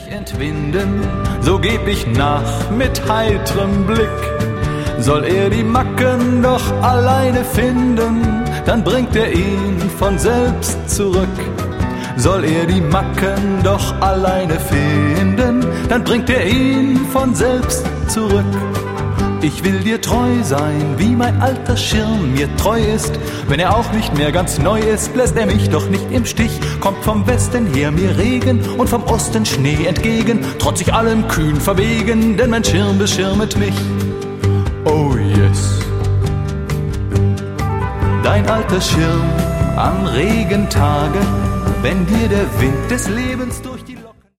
entwinden, so geb ich nach mit heitrem Blick. Soll er die Macken doch alleine finden, dann bringt er ihn von selbst zurück. Soll er die Macken doch alleine finden, dann bringt er ihn von selbst zurück. Ich will dir treu sein, wie mein alter Schirm mir treu ist. Wenn er auch nicht mehr ganz neu ist, lässt er mich doch nicht im Stich. Kommt vom Westen her mir Regen und vom Osten Schnee entgegen, trotz ich allem kühn verwegen, denn mein Schirm beschirmet mich. Oh yes. Dein alter Schirm an Regentagen, wenn dir der Wind des Lebens durch die